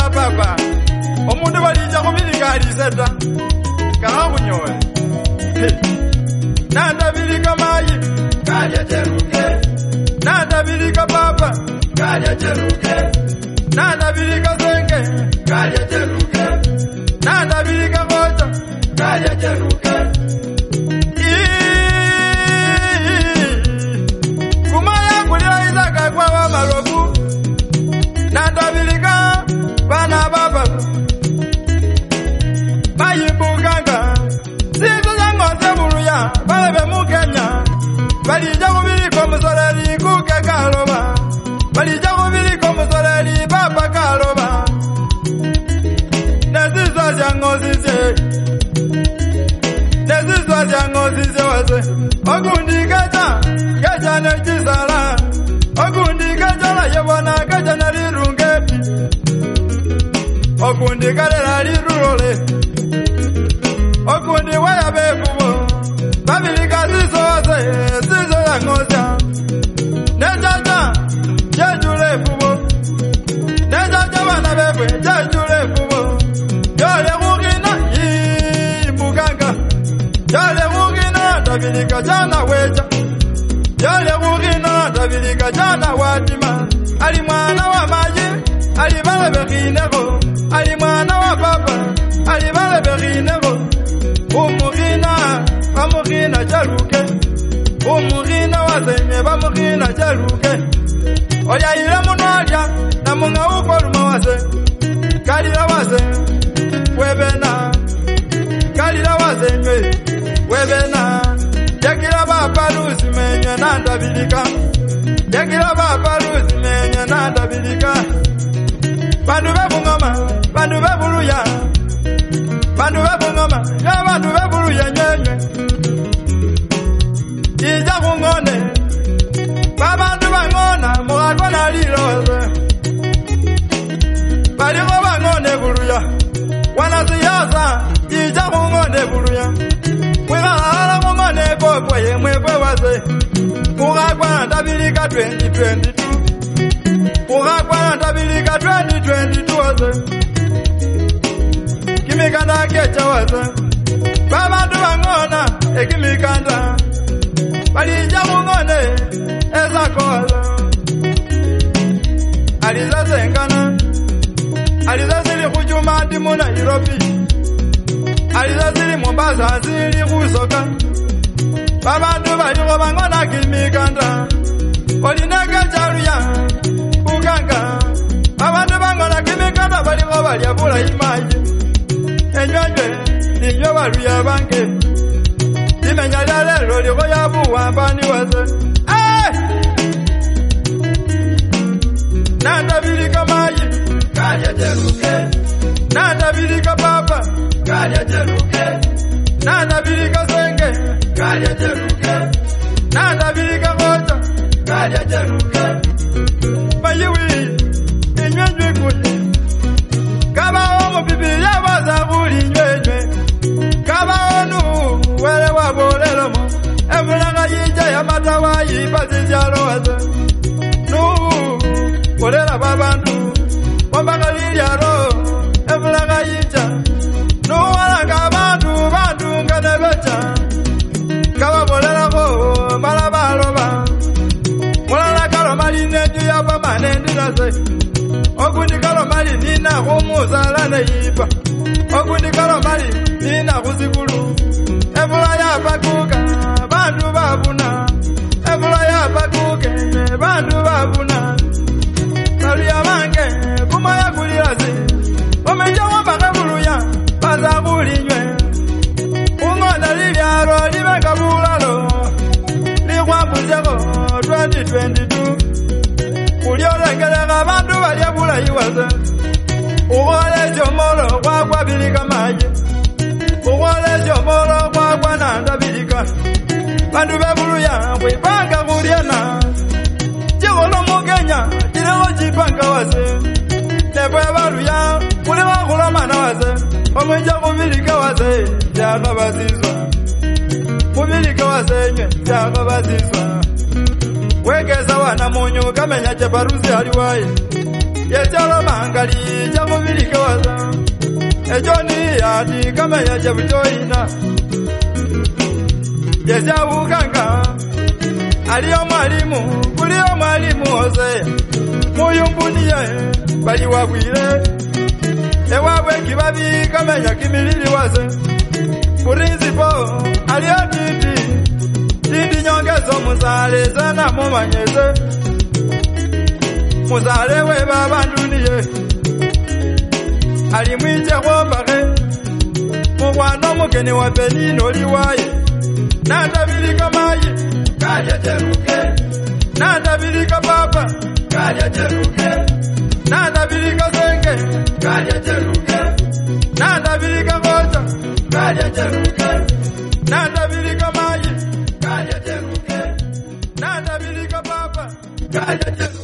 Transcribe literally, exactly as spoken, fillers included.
bana papa omundu balija kubilika aliseta kama kunyola nanda bilika mayi kalya cheruke nanda bilika papa kalya cheruke nanda bilika senge kalya cheruke nanda bilika kocha kalya cheruke kumaya kulira izaka kwa wa marobu nanda bilika bana baba bayi buganga sizo zango zeburuya balebe mukenya balija kubiliko musoleli kuke kaloba balija kubiliko musoleli papa kaloba nezizwa zango zize nezizwa zango zize wase okundi gacha gacha nekisala okundi gacha la yebona gacha nalirungeti okundi kalela lirulole okundi waya befubo babilika zizoze zizo ya ngoja nejaja jejule fubo nejaja bana befwe jejule fubo yole mugina imbuganga yole mugina dabilika jana weja yole mugina dabilika jana watima ali mwana wa maji ali bale bekinego ali mwana wa papa ali bale bekinego umugina bamugina jaluke umugina wazenye bamugina jaluke oya ile munalya na munga ukoluma wase kalira wase webena kalira wazenye webena yakira baba luzi menye nanda bilika yakira baba luzi menye nanda bilika bandu bebungoma bandu bebuluya bandu bebungoma ya bandu bebuluya nyenye ija kungone babandu bangona mugatwana liloze baliko bangone buluya wanasiasa ija kungone buluya mwigala kungone kopweye mwekwe wase mugagwana ndabilika twenty twenty-two mugagwana ndabilika twenty twenty-two wase kimikanda kecha wase babandu bangona ekimikanda balija kungone ezakola aliza zengana aliza zili kujuma ndimu Nairobi aliza zili Mombasa zili kusoka babandu baliko bangona kimikanda olineke jaluya uganga babandu bangona kimikanda baliko balya bula imaji enyonjwe ninyo baluya bange imenya lelo liko yabu wambani wase nanda bilika mayi kalya cheruke nanda bilika papa kalya cheruke nanda bilika senge kalya cheruke nanda bilika kocha kalya cheruke bayiwi inywenjwe kuyi kaba omo bibilia baza buli nywenjwe kaba onu wele wabolelo mo evulanga yija ya matawa yipazi jalo wase nu kolela babandu wambanga lilyaro evulanga yija nu walanga bandu bandu nganebecha kaba bolela ko malabaloba mulala kaloma linenju yapa manendinase okundi kaloma linina kumuzala neyipa okundi kaloma linina kuzikulu evula yapakuka bandu babuna evula yapakuke bandu babuna kaluya mange kumaya kulirazi omenja wambaka buluya baza kulinywe ungonda lilyaro libeka bulalo likwambuzeko twenty twenty-two kulyolekeleka bandu balya bulayi wase ukhole jomolo kwakwa bilika maji ukhole jomolo kwakwa nanda bilika bandu bebuluya kwipanga kulyana chikolo mukenya chileko chipanga wase nebwe baluya kuli bakhulomana wase omwenja kubilika wase byakabazizwa kubilika wasenywe byakabazizwa wegeza wana munyu kamenya cheparusi aliwaye yechalo mangali chakubili Aliadi kama ya jabutoina Yeja uganga Aliyo mwalimu Kuliyo mwalimu Hosea Muyumbuniye Bali wabwire Ewawe kibabi kama ya kimilili wase Principo Aliadidi Didi nyongezo muzale Zana mumanyeze Muzale we babanduniye Alimwite wobare Mugwano mugeni wa Benino liwaye Nandabilika mayi Kalya teruke Nandabilika papa Kalya teruke Nandabilika zenge Kalya teruke Nandabilika ngoja Kalya teruke Nandabilika mayi Kalya teruke Nandabilika papa Kalya teruke